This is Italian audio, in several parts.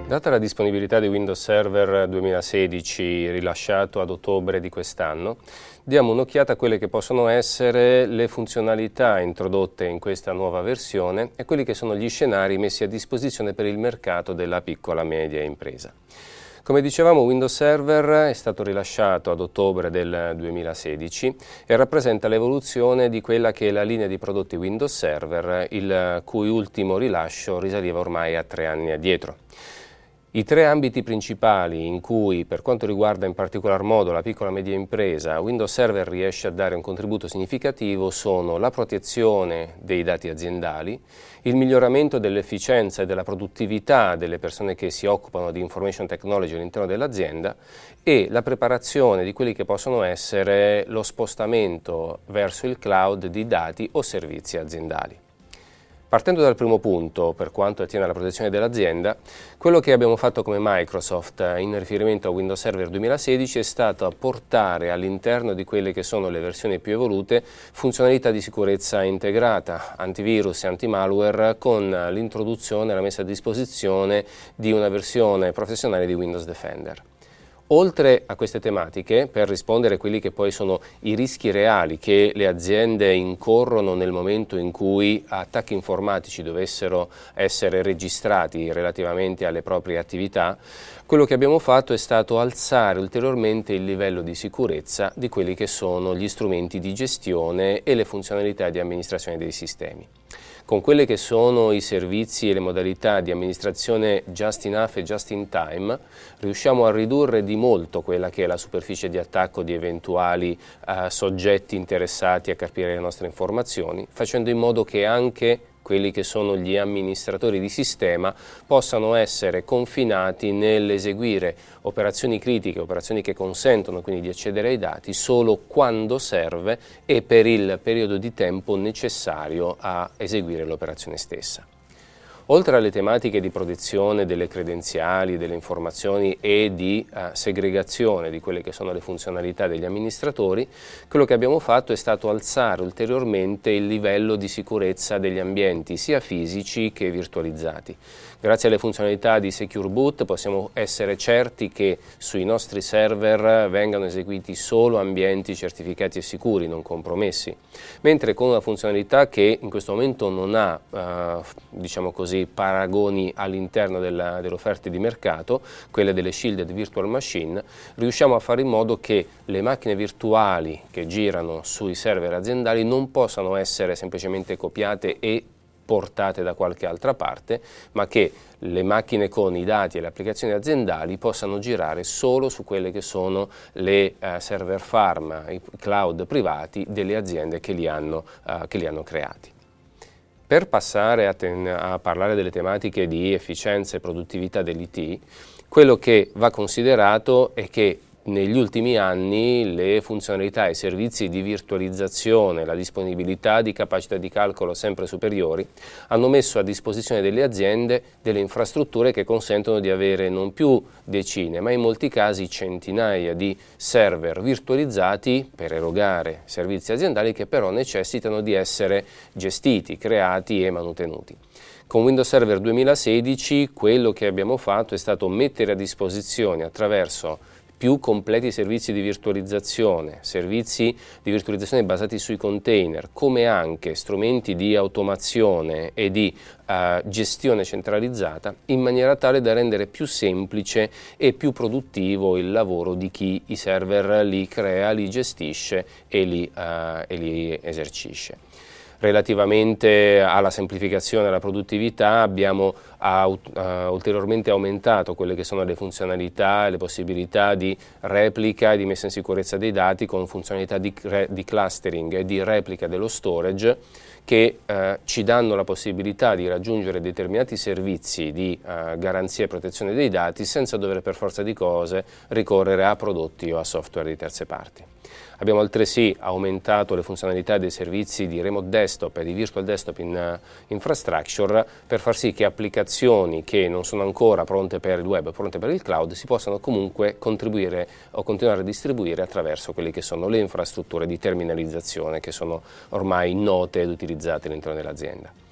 Data la disponibilità di Windows Server 2016 rilasciato ad ottobre di quest'anno, diamo un'occhiata a quelle che possono essere le funzionalità introdotte in questa nuova versione e quelli che sono gli scenari messi a disposizione per il mercato della piccola e media impresa. Come dicevamo, Windows Server è stato rilasciato ad ottobre del 2016 e rappresenta l'evoluzione di quella che è la linea di prodotti Windows Server, il cui ultimo rilascio risaliva ormai a 3 anni addietro. I 3 ambiti principali in cui, per quanto riguarda in particolar modo la piccola e media impresa, Windows Server riesce a dare un contributo significativo sono la protezione dei dati aziendali, il miglioramento dell'efficienza e della produttività delle persone che si occupano di information technology all'interno dell'azienda e la preparazione di quelli che possono essere lo spostamento verso il cloud di dati o servizi aziendali. Partendo dal primo punto, per quanto attiene alla protezione dell'azienda, quello che abbiamo fatto come Microsoft in riferimento a Windows Server 2016 è stato portare all'interno di quelle che sono le versioni più evolute funzionalità di sicurezza integrata, antivirus e antimalware, con l'introduzione e la messa a disposizione di una versione professionale di Windows Defender. Oltre a queste tematiche, per rispondere a quelli che poi sono i rischi reali che le aziende incorrono nel momento in cui attacchi informatici dovessero essere registrati relativamente alle proprie attività, quello che abbiamo fatto è stato alzare ulteriormente il livello di sicurezza di quelli che sono gli strumenti di gestione e le funzionalità di amministrazione dei sistemi. Con quelli che sono i servizi e le modalità di amministrazione just enough e just in time, riusciamo a ridurre di molto quella che è la superficie di attacco di eventuali soggetti interessati a capire le nostre informazioni, facendo in modo che anche quelli che sono gli amministratori di sistema possano essere confinati nell'eseguire operazioni critiche, operazioni che consentono quindi di accedere ai dati solo quando serve e per il periodo di tempo necessario a eseguire l'operazione stessa. Oltre alle tematiche di protezione delle credenziali, delle informazioni e di segregazione di quelle che sono le funzionalità degli amministratori, quello che abbiamo fatto è stato alzare ulteriormente il livello di sicurezza degli ambienti, sia fisici che virtualizzati. Grazie alle funzionalità di Secure Boot possiamo essere certi che sui nostri server vengano eseguiti solo ambienti certificati e sicuri, non compromessi, mentre con una funzionalità che in questo momento non ha, diciamo così, paragoni all'interno delle offerte di mercato, quelle delle Shielded Virtual Machine, riusciamo a fare in modo che le macchine virtuali che girano sui server aziendali non possano essere semplicemente copiate e portate da qualche altra parte, ma che le macchine con i dati e le applicazioni aziendali possano girare solo su quelle che sono le server farm, i cloud privati delle aziende che li hanno creati. Per passare a parlare delle tematiche di efficienza e produttività dell'IT, quello che va considerato è che negli ultimi anni le funzionalità e i servizi di virtualizzazione, la disponibilità di capacità di calcolo sempre superiori, hanno messo a disposizione delle aziende delle infrastrutture che consentono di avere non più decine, ma in molti casi centinaia di server virtualizzati per erogare servizi aziendali che però necessitano di essere gestiti, creati e manutenuti. Con Windows Server 2016 quello che abbiamo fatto è stato mettere a disposizione attraverso più completi servizi di virtualizzazione basati sui container, come anche strumenti di automazione e di gestione centralizzata, in maniera tale da rendere più semplice e più produttivo il lavoro di chi i server li crea, li gestisce e li esercisce. Relativamente alla semplificazione e alla produttività abbiamo ulteriormente aumentato quelle che sono le funzionalità e le possibilità di replica e di messa in sicurezza dei dati con funzionalità di clustering e di replica dello storage che ci danno la possibilità di raggiungere determinati servizi di garanzia e protezione dei dati senza dover per forza di cose ricorrere a prodotti o a software di terze parti. Abbiamo altresì aumentato le funzionalità dei servizi di remote desktop e di virtual desktop in infrastructure per far sì che applicazioni che non sono ancora pronte per il web, pronte per il cloud, si possano comunque contribuire o continuare a distribuire attraverso quelle che sono le infrastrutture di terminalizzazione che sono ormai note ed utilizzate all'interno dell'azienda.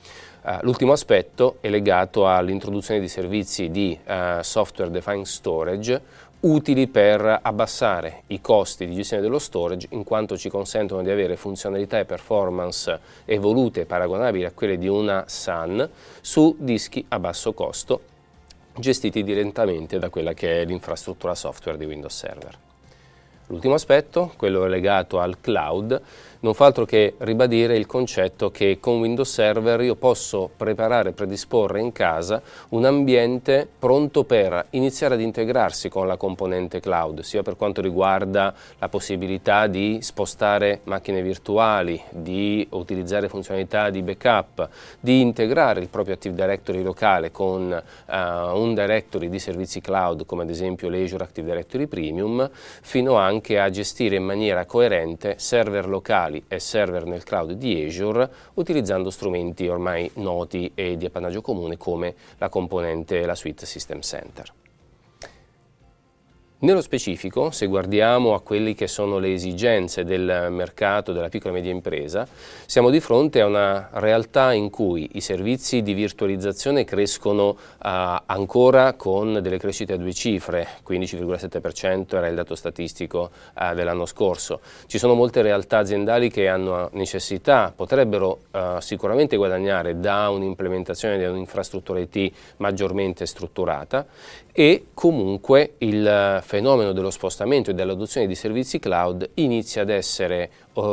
L'ultimo aspetto è legato all'introduzione di servizi di software defined storage utili per abbassare i costi di gestione dello storage, in quanto ci consentono di avere funzionalità e performance evolute e paragonabili a quelle di una SAN su dischi a basso costo, gestiti direttamente da quella che è l'infrastruttura software di Windows Server. L'ultimo aspetto, quello legato al cloud, non fa altro che ribadire il concetto che con Windows Server io posso preparare e predisporre in casa un ambiente pronto per iniziare ad integrarsi con la componente cloud, sia per quanto riguarda la possibilità di spostare macchine virtuali, di utilizzare funzionalità di backup, di integrare il proprio Active Directory locale con un directory di servizi cloud come ad esempio l'Azure Active Directory Premium, fino anche a gestire in maniera coerente server locali e server nel cloud di Azure utilizzando strumenti ormai noti e di appannaggio comune come la componente e la suite System Center. Nello specifico, se guardiamo a quelli che sono le esigenze del mercato della piccola e media impresa, siamo di fronte a una realtà in cui i servizi di virtualizzazione crescono ancora con delle crescite a 2 cifre, 15,7% era il dato statistico dell'anno scorso. Ci sono molte realtà aziendali che hanno necessità, potrebbero sicuramente guadagnare da un'implementazione di un'infrastruttura IT maggiormente strutturata, e comunque il fenomeno dello spostamento e dell'adozione di servizi cloud inizia ad essere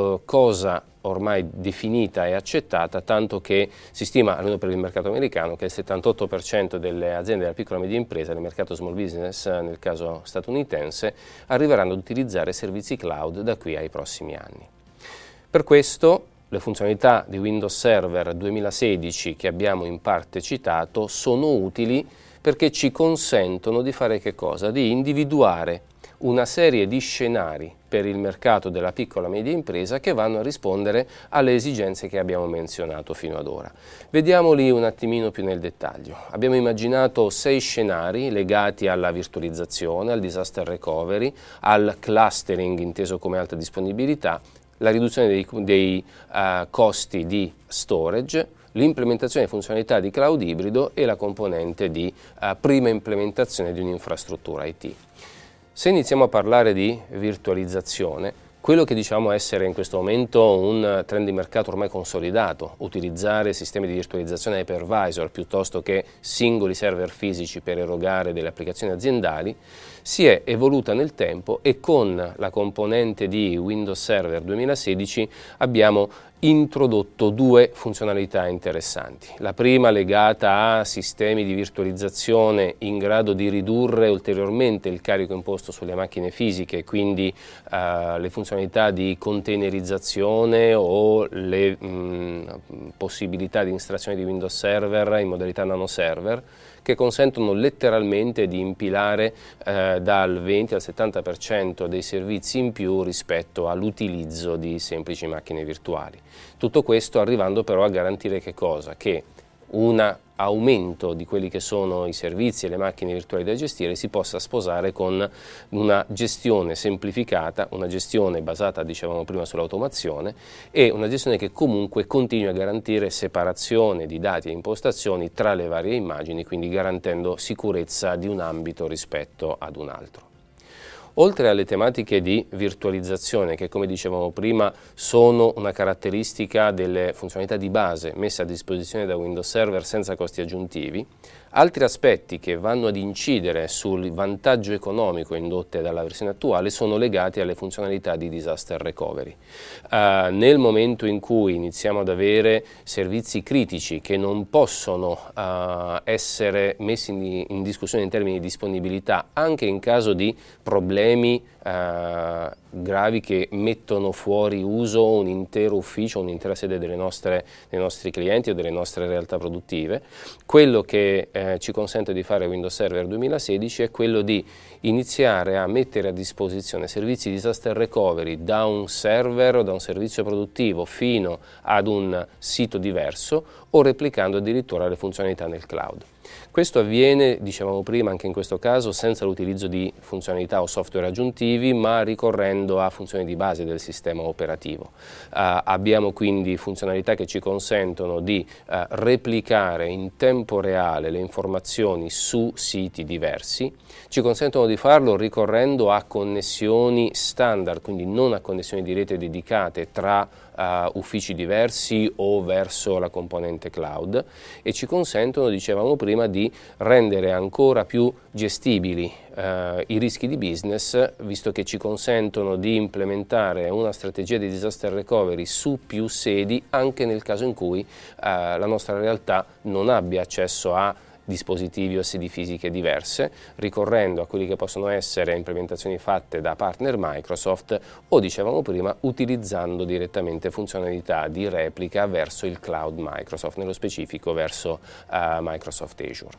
cosa ormai definita e accettata, tanto che si stima, almeno per il mercato americano, che il 78% delle aziende della piccola e media impresa, nel mercato small business, nel caso statunitense, arriveranno ad utilizzare servizi cloud da qui ai prossimi anni. Per questo le funzionalità di Windows Server 2016 che abbiamo in parte citato sono utili perché ci consentono di fare che cosa? Di individuare una serie di scenari per il mercato della piccola e media impresa che vanno a rispondere alle esigenze che abbiamo menzionato fino ad ora. Vediamoli un attimino più nel dettaglio. Abbiamo immaginato 6 scenari legati alla virtualizzazione, al disaster recovery, al clustering inteso come alta disponibilità, la riduzione dei costi di storage, l'implementazione di funzionalità di cloud ibrido e la componente di prima implementazione di un'infrastruttura IT. Se iniziamo a parlare di virtualizzazione, quello che diciamo essere in questo momento un trend di mercato ormai consolidato, utilizzare sistemi di virtualizzazione hypervisor piuttosto che singoli server fisici per erogare delle applicazioni aziendali, si è evoluta nel tempo e con la componente di Windows Server 2016 abbiamo introdotto 2 funzionalità interessanti. La prima legata a sistemi di virtualizzazione in grado di ridurre ulteriormente il carico imposto sulle macchine fisiche, quindi le funzionalità di containerizzazione o le possibilità di installazione di Windows Server in modalità nano server, che consentono letteralmente di impilare dal 20 al 70% dei servizi in più rispetto all'utilizzo di semplici macchine virtuali. Tutto questo arrivando però a garantire che cosa? Che un aumento di quelli che sono i servizi e le macchine virtuali da gestire si possa sposare con una gestione semplificata, una gestione basata, dicevamo prima, sull'automazione e una gestione che comunque continui a garantire separazione di dati e impostazioni tra le varie immagini, quindi garantendo sicurezza di un ambito rispetto ad un altro. Oltre alle tematiche di virtualizzazione, che come dicevamo prima sono una caratteristica delle funzionalità di base messe a disposizione da Windows Server senza costi aggiuntivi, altri aspetti che vanno ad incidere sul vantaggio economico indotte dalla versione attuale sono legati alle funzionalità di disaster recovery. Nel momento in cui iniziamo ad avere servizi critici che non possono essere messi in discussione in termini di disponibilità, anche in caso di problemi gravi che mettono fuori uso un intero ufficio, un'intera sede dei nostri clienti o delle nostre realtà produttive, quello che ci consente di fare Windows Server 2016 è quello di iniziare a mettere a disposizione servizi di disaster recovery da un server o da un servizio produttivo fino ad un sito diverso o replicando addirittura le funzionalità nel cloud. Questo avviene, dicevamo prima, anche in questo caso, senza l'utilizzo di funzionalità o software aggiuntivi, ma ricorrendo a funzioni di base del sistema operativo. Abbiamo quindi funzionalità che ci consentono di replicare in tempo reale le informazioni su siti diversi, ci consentono di farlo ricorrendo a connessioni standard, quindi non a connessioni di rete dedicate tra uffici diversi o verso la componente cloud, e ci consentono, dicevamo prima, di rendere ancora più gestibili i rischi di business, visto che ci consentono di implementare una strategia di disaster recovery su più sedi anche nel caso in cui la nostra realtà non abbia accesso a dispositivi o sedi fisiche diverse, ricorrendo a quelli che possono essere implementazioni fatte da partner Microsoft o, dicevamo prima, utilizzando direttamente funzionalità di replica verso il cloud Microsoft, nello specifico verso Microsoft Azure.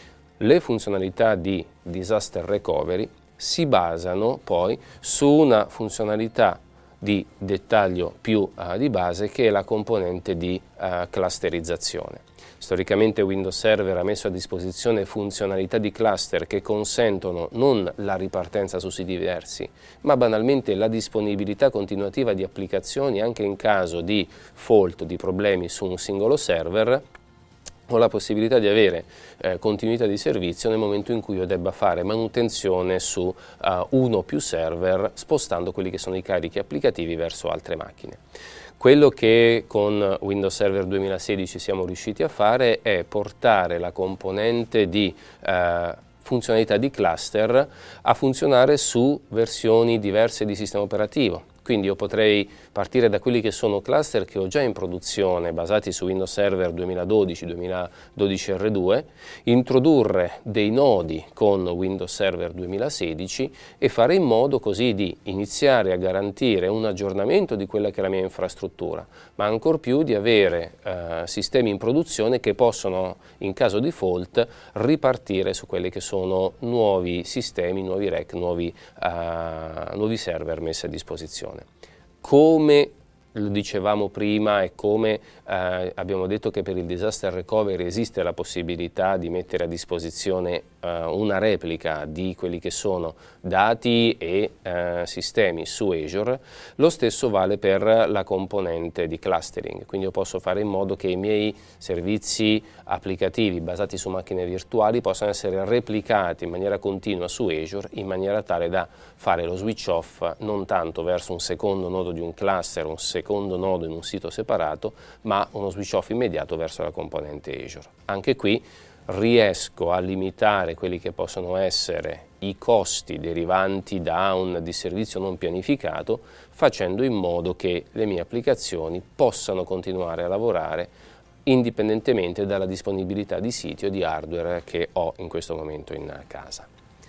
Le funzionalità di disaster recovery si basano poi su una funzionalità di dettaglio più di base, che è la componente di clusterizzazione. Storicamente Windows Server ha messo a disposizione funzionalità di cluster che consentono non la ripartenza su siti diversi, ma banalmente la disponibilità continuativa di applicazioni anche in caso di fault, di problemi su un singolo server, o la possibilità di avere continuità di servizio nel momento in cui io debba fare manutenzione su uno o più server, spostando quelli che sono i carichi applicativi verso altre macchine. Quello che con Windows Server 2016 siamo riusciti a fare è portare la componente di funzionalità di cluster a funzionare su versioni diverse di sistema operativo. Quindi io potrei partire da quelli che sono cluster che ho già in produzione, basati su Windows Server 2012, 2012 R2, introdurre dei nodi con Windows Server 2016 e fare in modo così di iniziare a garantire un aggiornamento di quella che è la mia infrastruttura, ma ancor più di avere sistemi in produzione che possono, in caso di fault, ripartire su quelli che sono nuovi sistemi, nuovi rack, nuovi server messi a disposizione. Come lo dicevamo prima e come abbiamo detto che per il disaster recovery esiste la possibilità di mettere a disposizione una replica di quelli che sono dati e sistemi su Azure, lo stesso vale per la componente di clustering. Quindi io posso fare in modo che i miei servizi applicativi basati su macchine virtuali possano essere replicati in maniera continua su Azure, in maniera tale da fare lo switch off non tanto verso un secondo nodo di un cluster, un secondo nodo in un sito separato, ma uno switch off immediato verso la componente Azure. Anche qui riesco a limitare quelli che possono essere i costi derivanti da un disservizio non pianificato, facendo in modo che le mie applicazioni possano continuare a lavorare indipendentemente dalla disponibilità di siti o di hardware che ho in questo momento in casa.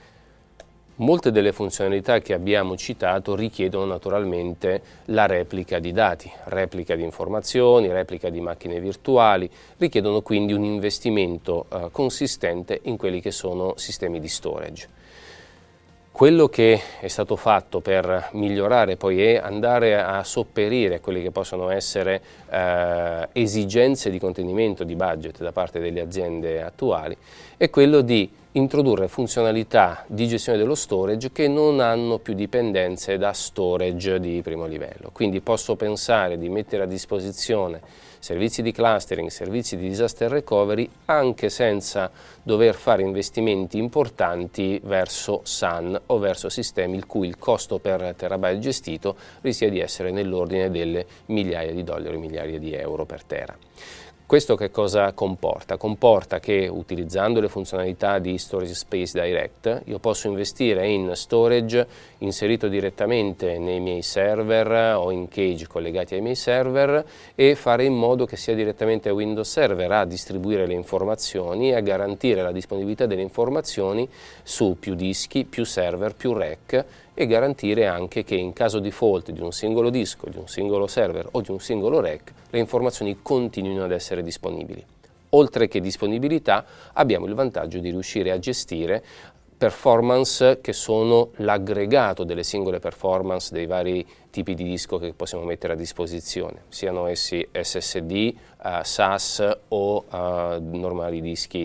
Molte delle funzionalità che abbiamo citato richiedono naturalmente la replica di dati, replica di informazioni, replica di macchine virtuali, richiedono quindi un investimento consistente in quelli che sono sistemi di storage. Quello che è stato fatto per migliorare poi è andare a sopperire quelle che possono essere esigenze di contenimento di budget da parte delle aziende attuali, è quello di introdurre funzionalità di gestione dello storage che non hanno più dipendenze da storage di primo livello. Quindi posso pensare di mettere a disposizione servizi di clustering, servizi di disaster recovery, anche senza dover fare investimenti importanti verso SAN o verso sistemi il cui il costo per terabyte gestito rischia di essere nell'ordine delle migliaia di dollari, migliaia di euro per tera. Questo che cosa comporta? Comporta che utilizzando le funzionalità di Storage Space Direct io posso investire in storage inserito direttamente nei miei server o in cage collegati ai miei server e fare in modo che sia direttamente Windows Server a distribuire le informazioni e a garantire la disponibilità delle informazioni su più dischi, più server, più rack, e garantire anche che in caso di fault di un singolo disco, di un singolo server o di un singolo rack, le informazioni continuino ad essere disponibili. Oltre che disponibilità, abbiamo il vantaggio di riuscire a gestire performance che sono l'aggregato delle singole performance dei vari tipi di disco che possiamo mettere a disposizione, siano essi SSD, SAS o normali dischi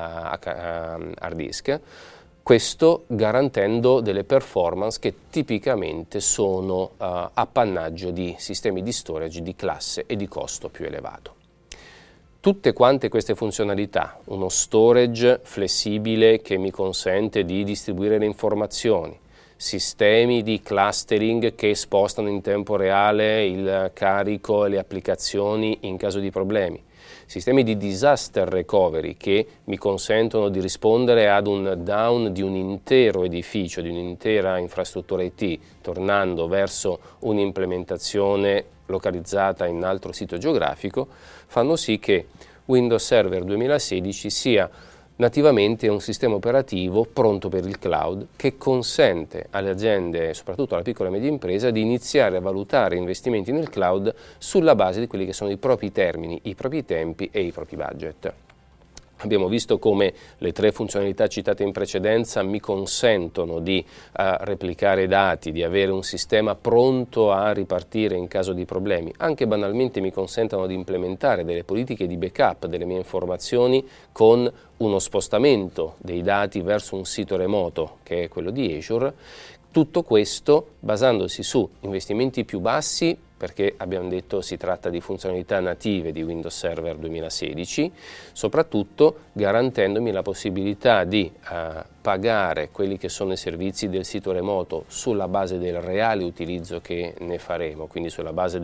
hard disk. Questo garantendo delle performance che tipicamente sono appannaggio di sistemi di storage di classe e di costo più elevato. Tutte quante queste funzionalità, uno storage flessibile che mi consente di distribuire le informazioni, sistemi di clustering che spostano in tempo reale il carico e le applicazioni in caso di problemi, sistemi di disaster recovery che mi consentono di rispondere ad un down di un intero edificio, di un'intera infrastruttura IT, tornando verso un'implementazione localizzata in un altro sito geografico, fanno sì che Windows Server 2016 sia nativamente un sistema operativo pronto per il cloud che consente alle aziende, soprattutto alla piccola e media impresa, di iniziare a valutare investimenti nel cloud sulla base di quelli che sono i propri termini, i propri tempi e i propri budget. Abbiamo visto come le 3 funzionalità citate in precedenza mi consentono di replicare dati, di avere un sistema pronto a ripartire in caso di problemi, anche banalmente mi consentono di implementare delle politiche di backup delle mie informazioni con uno spostamento dei dati verso un sito remoto che è quello di Azure. Tutto questo basandosi su investimenti più bassi, perché abbiamo detto si tratta di funzionalità native di Windows Server 2016, soprattutto garantendomi la possibilità di pagare quelli che sono i servizi del sito remoto sulla base del reale utilizzo che ne faremo, quindi sulla base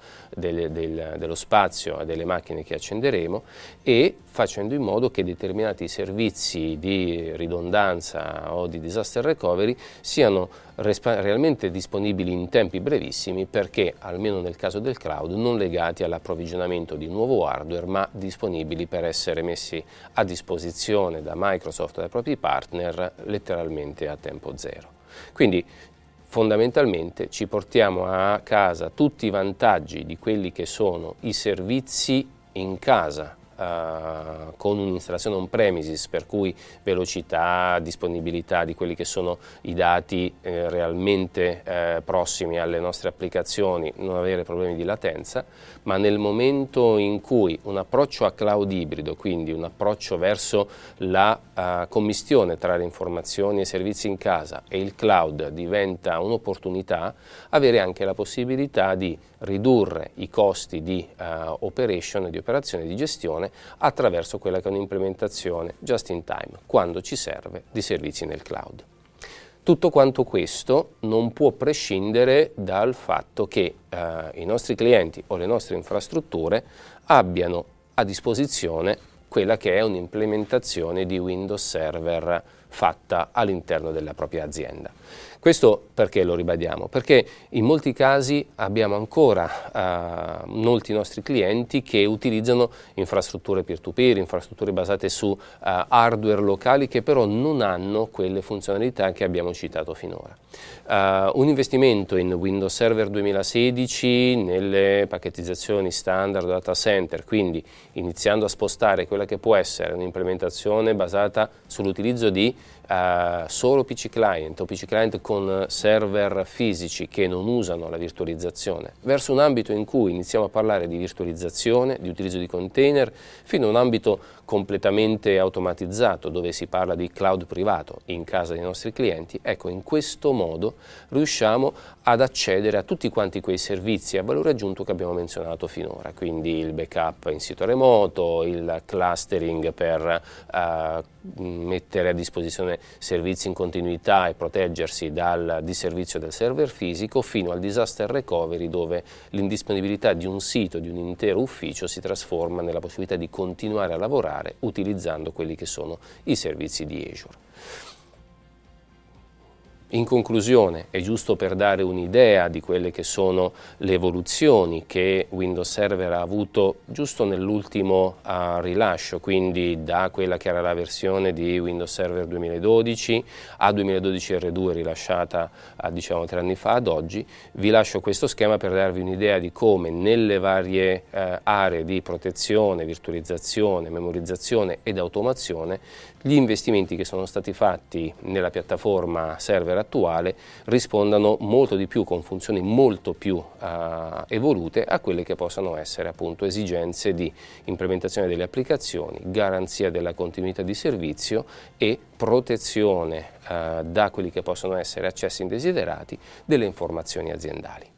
dello spazio e delle macchine che accenderemo, e facendo in modo che determinati servizi di ridondanza o di disaster recovery siano realmente disponibili in tempi brevissimi, perché almeno nel caso del cloud non legati all'approvvigionamento di nuovo hardware, ma disponibili per essere messi a disposizione da Microsoft e dai propri partner letteralmente a tempo zero. Quindi fondamentalmente ci portiamo a casa tutti i vantaggi di quelli che sono i servizi in casa con un'installazione on premises, per cui velocità, disponibilità di quelli che sono i dati realmente prossimi alle nostre applicazioni, non avere problemi di latenza, ma nel momento in cui un approccio a cloud ibrido, quindi un approccio verso la commistione tra le informazioni e i servizi in casa e il cloud diventa un'opportunità, avere anche la possibilità di ridurre i costi di operation, di operazione di gestione attraverso quella che è un'implementazione just in time, quando ci serve, di servizi nel cloud. Tutto quanto questo non può prescindere dal fatto che i nostri clienti o le nostre infrastrutture abbiano a disposizione quella che è un'implementazione di Windows Server fatta all'interno della propria azienda. Questo perché lo ribadiamo? Perché in molti casi abbiamo ancora molti nostri clienti che utilizzano infrastrutture peer-to-peer, infrastrutture basate su hardware locali che però non hanno quelle funzionalità che abbiamo citato finora. Un investimento in Windows Server 2016 nelle pacchettizzazioni standard data center, quindi iniziando a spostare quella che può essere un'implementazione basata sull'utilizzo di solo PC client o PC client con server fisici che non usano la virtualizzazione, verso un ambito in cui iniziamo a parlare di virtualizzazione, di utilizzo di container, fino a un ambito completamente automatizzato dove si parla di cloud privato in casa dei nostri clienti. Ecco, in questo modo riusciamo ad accedere a tutti quanti quei servizi a valore aggiunto che abbiamo menzionato finora, quindi il backup in sito remoto, il clustering per mettere a disposizione servizi in continuità e proteggersi dal disservizio del server fisico, fino al disaster recovery dove l'indisponibilità di un sito, di un intero ufficio si trasforma nella possibilità di continuare a lavorare utilizzando quelli che sono i servizi di Azure. In conclusione, è giusto per dare un'idea di quelle che sono le evoluzioni che Windows Server ha avuto giusto nell'ultimo rilascio, quindi da quella che era la versione di Windows Server 2012 a 2012 R2 rilasciata diciamo 3 anni fa ad oggi. Vi lascio questo schema per darvi un'idea di come nelle varie aree di protezione, virtualizzazione, memorizzazione ed automazione gli investimenti che sono stati fatti nella piattaforma server attuale rispondano molto di più, con funzioni molto più evolute a quelle che possano essere appunto esigenze di implementazione delle applicazioni, garanzia della continuità di servizio e protezione da quelli che possono essere accessi indesiderati delle informazioni aziendali.